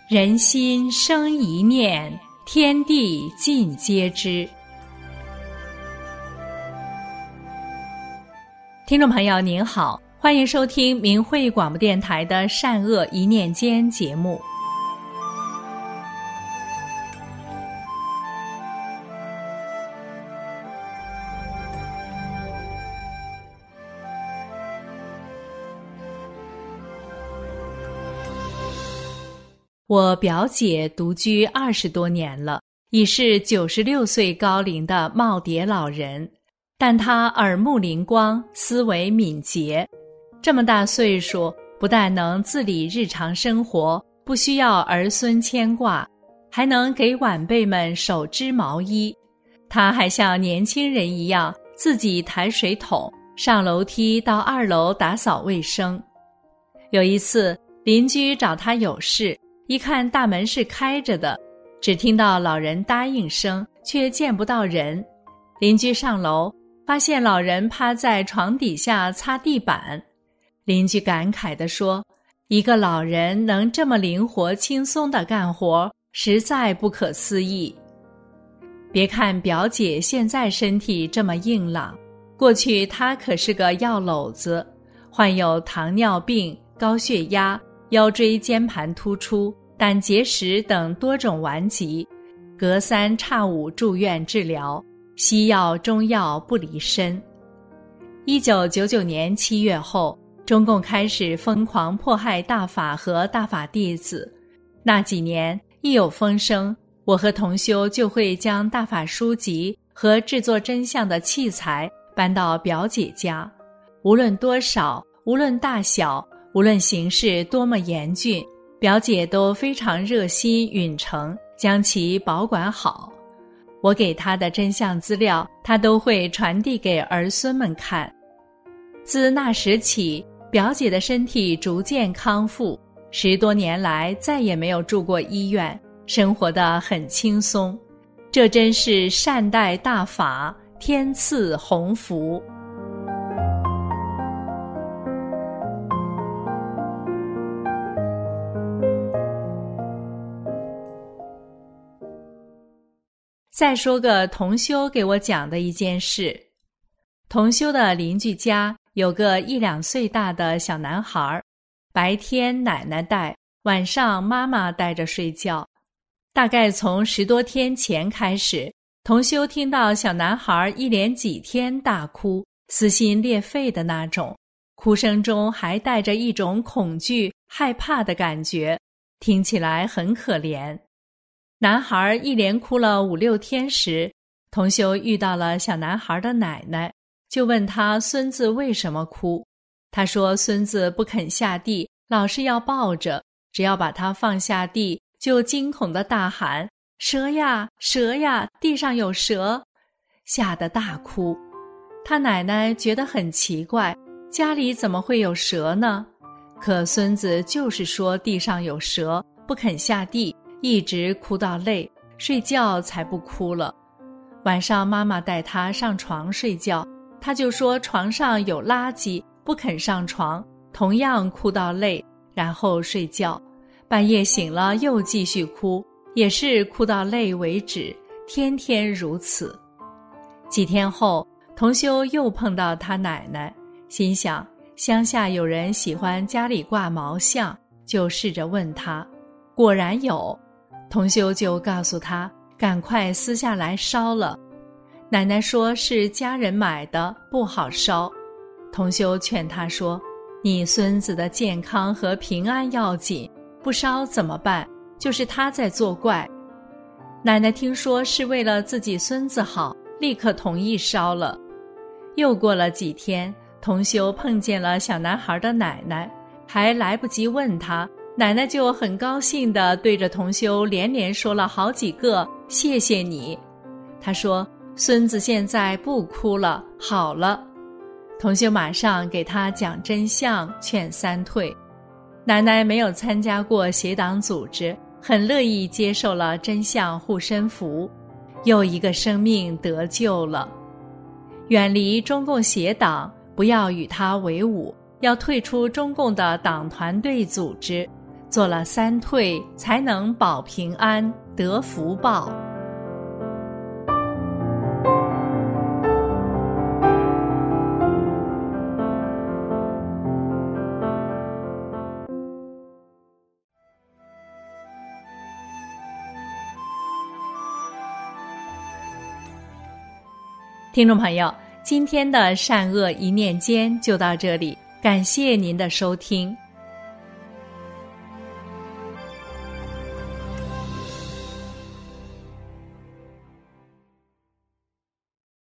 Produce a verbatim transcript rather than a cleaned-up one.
人心生一念，天地尽皆知。听众朋友您好，欢迎收听明慧广播电台的善恶一念间节目。我表姐独居二十多年了，已是九十六岁高龄的耄耋老人，但她耳目灵光，思维敏捷。这么大岁数，不但能自理日常生活，不需要儿孙牵挂，还能给晚辈们手织毛衣。她还像年轻人一样，自己抬水桶，上楼梯到二楼打扫卫生。有一次，邻居找她有事，一看大门是开着的，只听到老人答应声，却见不到人。邻居上楼，发现老人趴在床底下擦地板。邻居感慨地说，一个老人能这么灵活轻松地干活，实在不可思议。别看表姐现在身体这么硬朗，过去她可是个药篓子，患有糖尿病、高血压、腰椎间盘突出、胆结石等多种顽疾，隔三差五住院治疗，西药中药不离身。一九九九年七月后，中共开始疯狂迫害大法和大法弟子。那几年，一有风声，我和同修就会将大法书籍和制作真相的器材搬到表姐家，无论多少，无论大小，无论形势多么严峻，表姐都非常热心允诚，将其保管好。我给她的真相资料，她都会传递给儿孙们看。自那时起，表姐的身体逐渐康复，十多年来再也没有住过医院，生活得很轻松。这真是善待大法，天赐鸿福。再说个同修给我讲的一件事。同修的邻居家有个一两岁大的小男孩，白天奶奶带，晚上妈妈带着睡觉。大概从十多天前开始，同修听到小男孩一连几天大哭，撕心裂肺的那种，哭声中还带着一种恐惧、害怕的感觉，听起来很可怜。男孩一连哭了五六天时，同修遇到了小男孩的奶奶，就问他孙子为什么哭。他说孙子不肯下地，老是要抱着，只要把他放下地，就惊恐地大喊，蛇呀蛇呀，地上有蛇，吓得大哭。他奶奶觉得很奇怪，家里怎么会有蛇呢？可孙子就是说地上有蛇，不肯下地，一直哭到累，睡觉才不哭了。晚上妈妈带他上床睡觉，他就说床上有垃圾，不肯上床，同样哭到累，然后睡觉。半夜醒了又继续哭，也是哭到累为止，天天如此。几天后，同修又碰到他奶奶，心想乡下有人喜欢家里挂毛像，就试着问他，果然有。同修就告诉他赶快撕下来烧了。奶奶说是家人买的，不好烧。同修劝他说，你孙子的健康和平安要紧，不烧怎么办？就是他在作怪。奶奶听说是为了自己孙子好，立刻同意烧了。又过了几天，同修碰见了小男孩的奶奶，还来不及问他，奶奶就很高兴地对着同修连连说了好几个谢谢你。他说孙子现在不哭了，好了。同修马上给他讲真相，劝三退。奶奶没有参加过邪党组织，很乐意接受了真相护身符，又一个生命得救了。远离中共邪党，不要与他为伍，要退出中共的党团队组织， 做了三退，才能保平安，得福报。听众朋友，今天的善恶一念间就到这里，感谢您的收听。